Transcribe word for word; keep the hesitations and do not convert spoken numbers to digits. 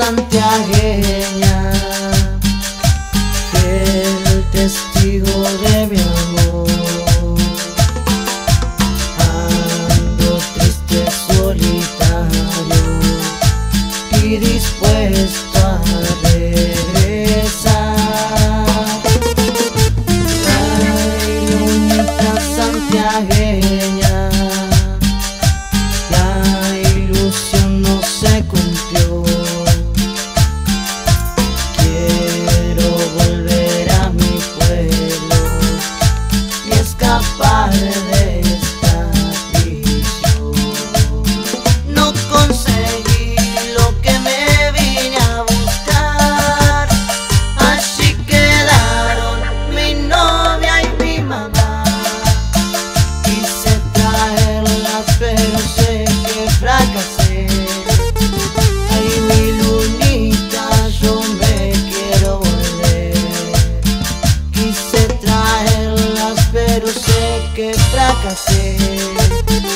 santiagueña, fiel testigo de mi amor. Ando triste, solitario y dispuesto a regresar. Ay, lunita santiagueña, la ilusión no se cumplió. Quiero volver a mi pueblo y escapar de esta prisión. No conseguí lo que me vine a buscar, así quedaron mi novia y mi mamá. Quise traerlas pero sé que fracasé. Ay, mi lunita, yo me quiero volver. Quise traerlas pero sé que fracasé.